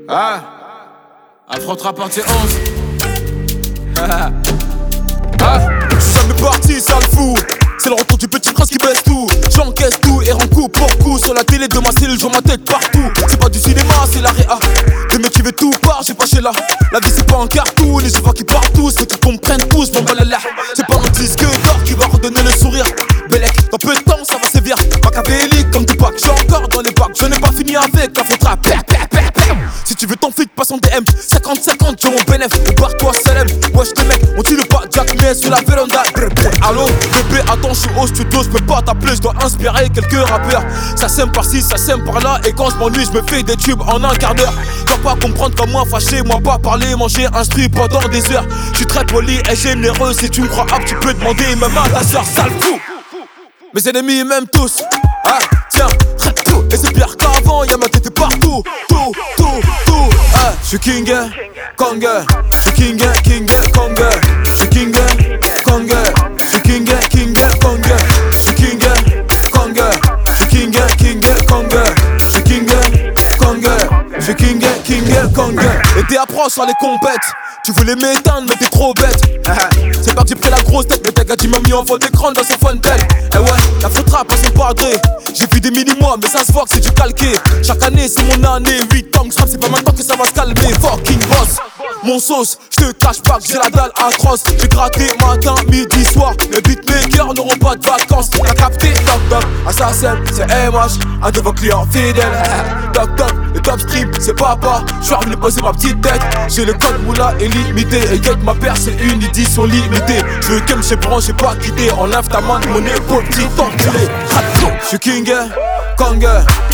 Ah, affrontera partie 11. Ah, je suis jamais parti, ça le fout. C'est le retour du petit prince qui baisse tout. J'encaisse tout et rends coup pour coup. Sur la télé de ma cellule, je vois ma tête partout. C'est pas du cinéma, c'est la réa. Le mec qui veut tout part, j'ai pas chez là. La vie c'est pas un cartoon et je vois qu'ils partent tous. Faut qu'ils comprennent tous, mon balala. C'est pas mon disque d'or qui va redonner le sourire. Bellec, dans peu de temps ça va sévir. Machiavélique comme Tupac, j'suis encore dans les bacs. Je n'ai pas fini avec la faute rap. Si tu veux ton flic, passe en DM. 50-50, j'ai mon bénéf. Barre-toi, Salem. Wesh, les mecs, on tue le pas Jack, mais sur la véranda. Allô, bébé, attends, je suis au studio, je peux pas t'appeler, je dois inspirer quelques rappeurs. Ça sème par-ci, ça sème par-là. Et quand je m'ennuie, je me fais des tubes en un quart d'heure. Dois pas comprendre comme moi, fâché, moi pas parler, manger, instruit pendant des heures. Je suis très poli et généreux. Si tu me crois apte, tu peux demander même à ta soeur, sale fou. Mes ennemis m'aiment tous. Ah, tiens, rate tout. Et c'est pire qu'avant, y'a ma tête partout. Tout. Ah, j'suis King, Kong. J'suis King, Kong. J'suis King, Kong. J'suis King, Kong. J'suis King, Kong. J'suis King, Kong. J'suis King, Kong. J'suis King, Kong. Et t'es approche sur les compètes. Tu voulais m'éteindre mais t'es trop bête. C'est pas que j'ai pris la grosse tête. Le tag a dit m'a mis en fond d'écran dans son Fontaine. Eh ouais, la faute rap à son padré. J'ai vu des mini-mois mais ça se voit que c'est du calqué. Chaque année c'est mon année. 8 ans que je rappe, c'est pas maintenant que ça va se calmer. Fucking boss, mon sauce, j'te cache pas que j'ai la dalle atroce. J'ai gratté matin, midi, soir. Les beatmakers n'auront pas de vacances. T'as capté, toc, assassin, c'est MH. Un de vos clients fidèles. Toc, le top stream, c'est papa. J'suis venu poser ma petite tête. J'ai le code moula illimité. Et get ma paire, c'est une édition limitée. J'veux que m'chez branché, pas quitté. Enlève ta main de mon épaule, petit enculé. J'suis King, Kong.